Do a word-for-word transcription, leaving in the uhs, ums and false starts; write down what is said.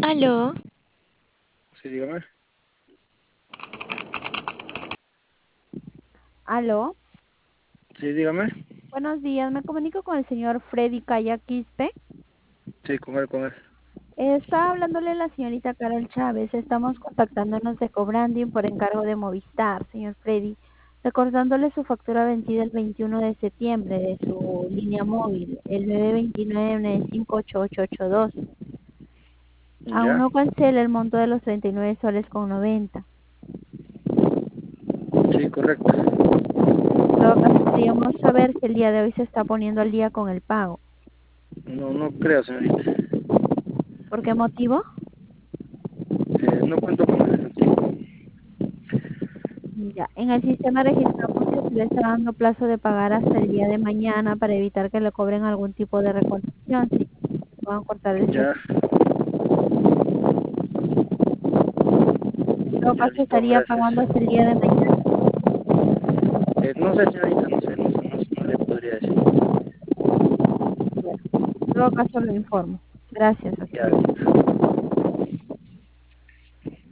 Aló, Sí, dígame. Aló, Sí, dígame. buenos días, me comunico con el señor Freddy Calla Quispe. Sí, con él, con él. Eh, Está hablándole la señorita Carol Chávez. Estamos contactándonos de Cobranding por encargo de Movistar, señor Freddy, recordándole su factura vencida el veintiuno de septiembre de su línea móvil, el nueve dos nueve cinco ocho ocho ocho dos. Aún Ya. no cancela el monto de los treinta y nueve soles con noventa. Sí, correcto. En todo caso, queríamos saber si el día de hoy se está poniendo al día con el pago. No, no creo, señorita. ¿Por qué motivo? Eh, no cuento con el efectivo. Ya, en el sistema registramos que se le está dando plazo de pagar hasta el día de mañana para evitar que le cobren algún tipo de reconstrucción, si puedan cortar el Ya, servicio. En todo ya caso, listo, estaría gracias. pagando hasta el día de mañana. Eh, no sé, señorita, no sé, no sé, no, sé, no le podría decir. Bueno, en todo caso lo informo. Gracias, hasta Ya, luego. listo.